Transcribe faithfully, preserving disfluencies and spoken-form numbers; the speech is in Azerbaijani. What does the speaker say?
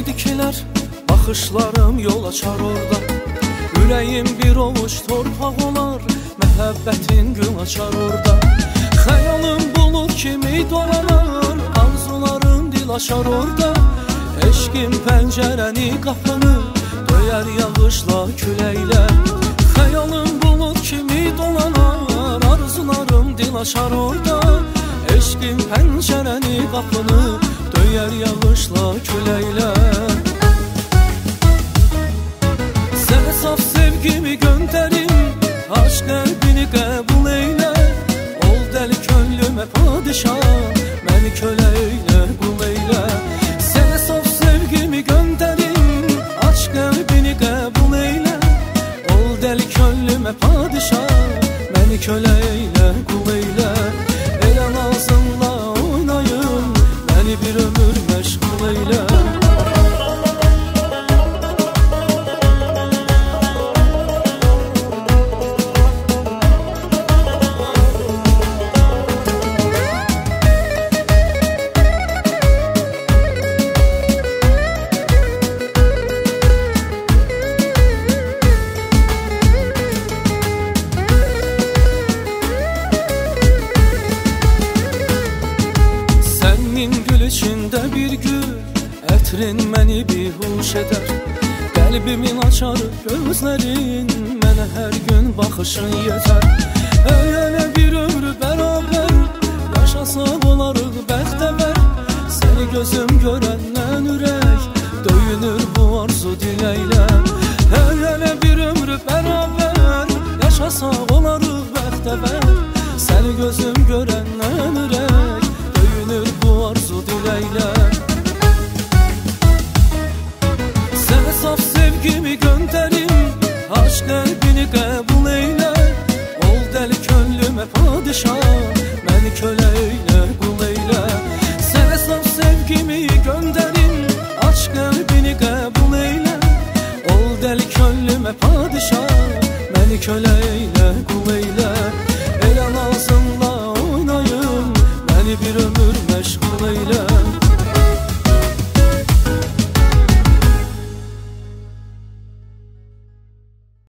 dikilər, baxışlarım yol açar orada. Ürəyim bir ovuç torpaq olar, məhəbbətin gün açar orada. Xəyalım bulut kimi dolanar, arzularım dil açar orada. Eşqim pəncərəni qapını döyər yağışla küləklə. Xəyalım bulut kimi dolanar, arzularım dil açar orada. Eşqim pəncərəni qapını döyər yağışla küləklə. Sənə saf sevgimi göndərim, aç qəlbini qəbul eylə. Ol dəli könlümə padişah, məni kölə eylə, qul eylə. Sənə saf sevgimi göndərim, aç qəlbini qəbul eylə. Ol dəli könlümə padişah, məni kölə eylə, qul eylə. Elə nazınla oynayın, məni bir ömür məşğul eylə. Gül içində bir gül, ətrin məni bihuş edər. Qəlbimin açar gözlərin, mənə hər gün baxışın yetər. Əgələ bir ömrü bərabər, yaşasaq olarıq bəxtəvər. Səni gözüm görəndən ürək, döyünür bu arzu diləklə. Əgələ bir ömrü bərabər, yaşasaq olarıq bəxtəvər. Səni gözüm görəndən ürək, döyünür bu arzu diləklə. Sənə saf sevgimi göndərim, aç qəlbini qəbul eylə. Ol dəli könlümə padişah, məni kölə eylə, qul eylə. Sənə saf sevgimi göndərim, aç qəlbini qəbul eylə. Ol dəli könlümə padişah, məni kölə eylə, qul eylə.